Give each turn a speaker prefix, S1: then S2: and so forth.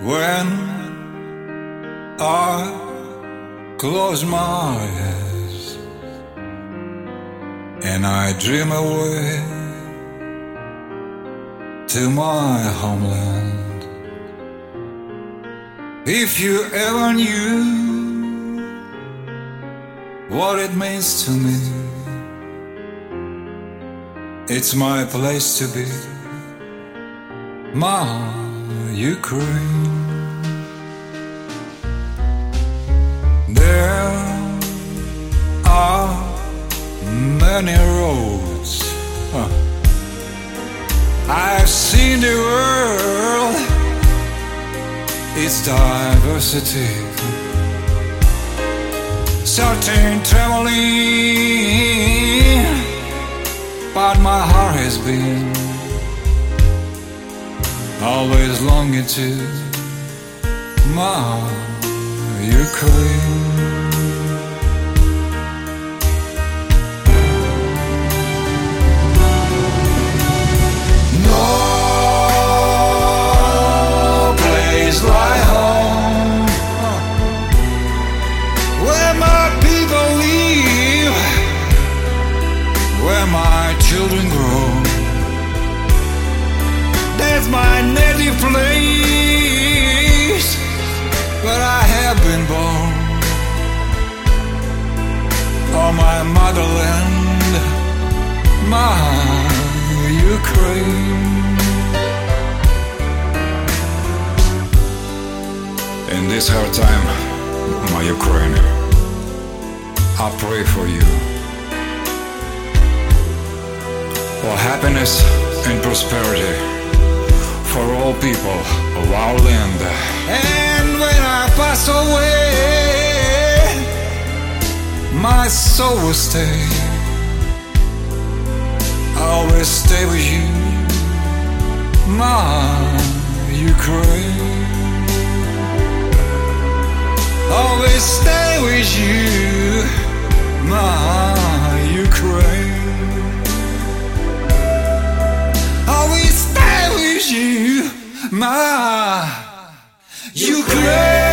S1: When I close my eyes and I dream away to my homeland, if you ever knew what it means to me, it's my place to be, my Ukraine. There are many roads. I've seen the world, its diversity. Certain traveling, but my heart has been always longing to my Ukraine. No place like home, where my people live, where my children grow. That's my native place, where I have been born. Oh, my motherland, my Ukraine. In this hard time, my Ukraine, I pray for you, for happiness and prosperity for all people of our land. And when I pass away, my soul will stay, always stay with you, my Ukraine. Always stay with you, my Ukraine. Always stay with you, my Ukraine.